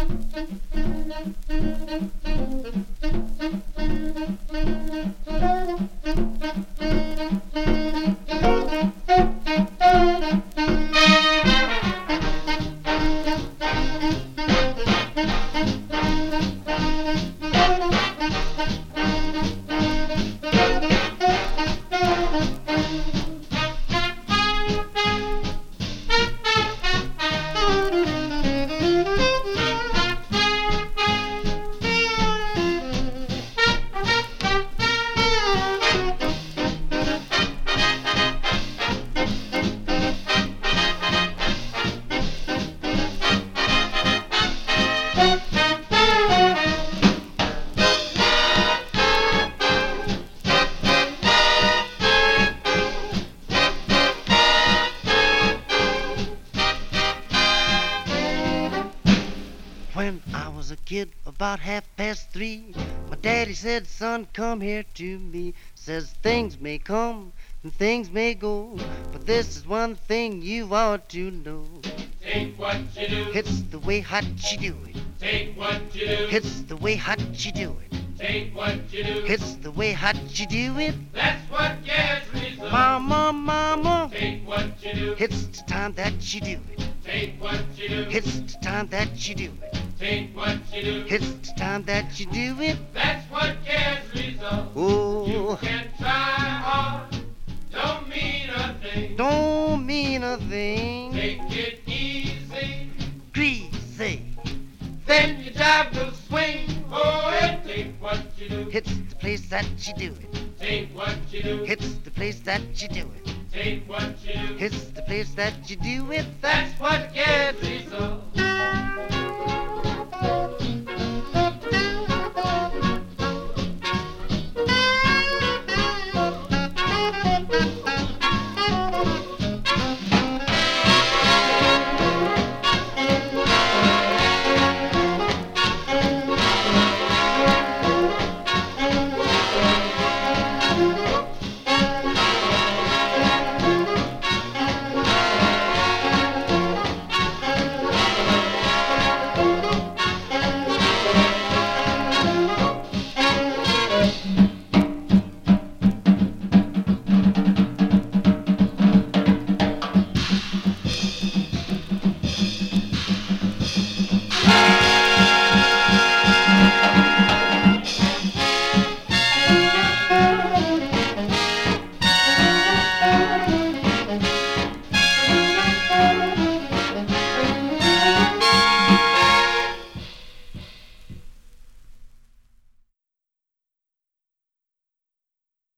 When I was a kid, about 3:30, my daddy said, son, come here to me. Says things may come and things may go, but this is one thing you ought to know. Take what you do. It's the way hot you do it. Take what you do. It's the way hot you do it. Take what you do. It's the way hot you do it. That's what gets results. Mama, mama, Take what you do. it's the time that you do it. Take what you do. It's the time that you do it. Take what you do. It's the time that you do it. That's what gets results. You Oh, can try hard. Don't mean a thing. don't mean a thing. Take it easy. Greasy. Then your job will swing. Oh, and take what you do. It's the place that you do it. Take what you do. It's the place that you do it. Take what you do. It's the place that you do it. That's what gets results.